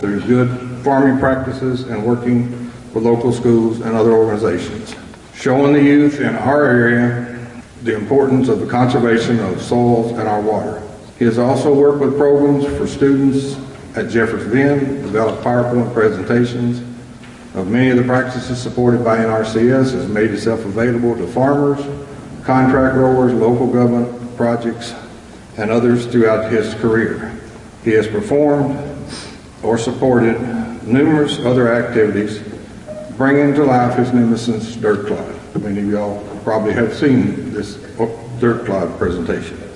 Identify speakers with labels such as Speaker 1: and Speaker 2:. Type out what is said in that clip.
Speaker 1: There's good farming practices and working with local schools and other organizations. Showing the youth in our area the importance of the conservation of soils and our water. He has also worked with programs for students at Jeffers Bend, developed PowerPoint presentations of many of the practices supported by NRCS, has made himself available to farmers, contract growers, local government projects, and others throughout his career. He has performed or supported numerous other activities, bringing to life his nemesis, Dirt Clod. Many of y'all probably have seen this Dirt Clod presentation.